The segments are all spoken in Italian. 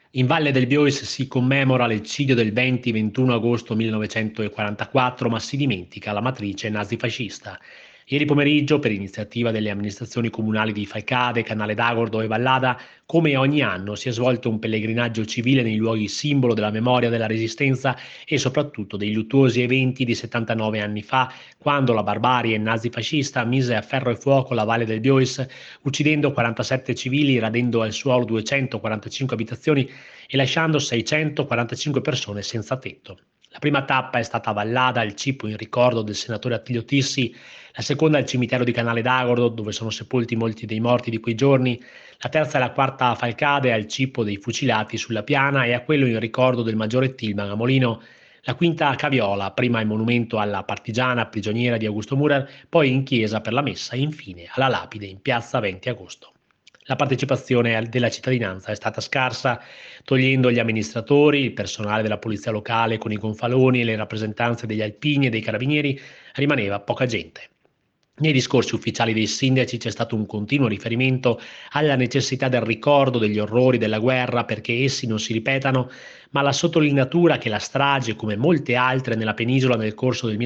In Valle del Biois si commemora l'eccidio del 20-21 agosto 1944, ma si dimentica la matrice nazifascista. Ieri pomeriggio, per iniziativa delle amministrazioni comunali di Falcade, Canale d'Agordo e Vallada, come ogni anno si è svolto un pellegrinaggio civile nei luoghi simbolo della memoria della Resistenza e soprattutto dei luttuosi eventi di 79 anni fa, quando la barbarie nazifascista mise a ferro e fuoco la Valle del Biois, uccidendo 47 civili, radendo al suolo 245 abitazioni e lasciando 645 persone senza tetto. La prima tappa è stata a Vallada, il cippo in ricordo del senatore Attilio Tissi, la seconda al cimitero di Canale d'Agordo, dove sono sepolti molti dei morti di quei giorni, la terza e la quarta a Falcade, al cippo dei fucilati sulla piana e a quello in ricordo del maggiore Tillman a Molino, la quinta a Caviola, prima il monumento alla partigiana prigioniera di Augusto Murer, poi in chiesa per la messa e infine alla lapide in piazza 20 agosto. La partecipazione della cittadinanza è stata scarsa, togliendo gli amministratori, il personale della polizia locale con i gonfaloni e le rappresentanze degli alpini e dei carabinieri, rimaneva poca gente. Nei discorsi ufficiali dei sindaci c'è stato un continuo riferimento alla necessità del ricordo degli orrori della guerra perché essi non si ripetano, ma la sottolineatura che la strage, come molte altre nella penisola nel corso del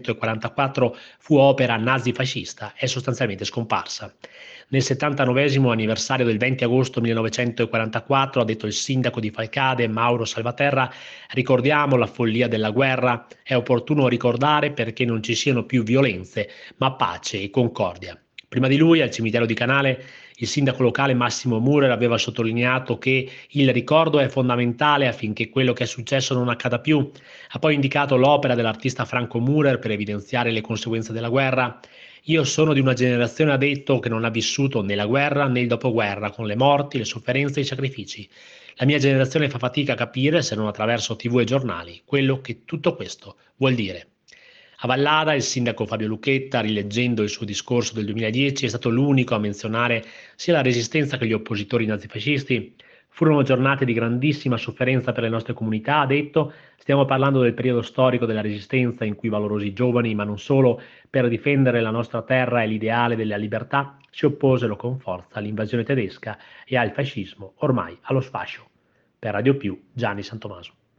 1944, fu opera nazifascista, è sostanzialmente scomparsa. Nel 79° anniversario del 20 agosto 1944, ha detto il sindaco di Falcade, Mauro Salvaterra, ricordiamo la follia della guerra, è opportuno ricordare perché non ci siano più violenze, ma pace e concordia. Prima di lui, al cimitero di Canale, il sindaco locale Massimo Murer aveva sottolineato che il ricordo è fondamentale affinché quello che è successo non accada più. Ha poi indicato l'opera dell'artista Franco Murer per evidenziare le conseguenze della guerra. Io sono di una generazione, ha detto, che non ha vissuto né la guerra né il dopoguerra, con le morti, le sofferenze e i sacrifici. La mia generazione fa fatica a capire, se non attraverso TV e giornali, quello che tutto questo vuol dire. A Vallada il sindaco Fabio Lucchetta, rileggendo il suo discorso del 2010, è stato l'unico a menzionare sia la resistenza che gli oppositori nazifascisti. Furono giornate di grandissima sofferenza per le nostre comunità, ha detto. Stiamo parlando del periodo storico della resistenza in cui valorosi giovani, ma non solo, per difendere la nostra terra e l'ideale della libertà, si opposero con forza all'invasione tedesca e al fascismo, ormai allo sfascio. Per Radio Più, Gianni Santomaso.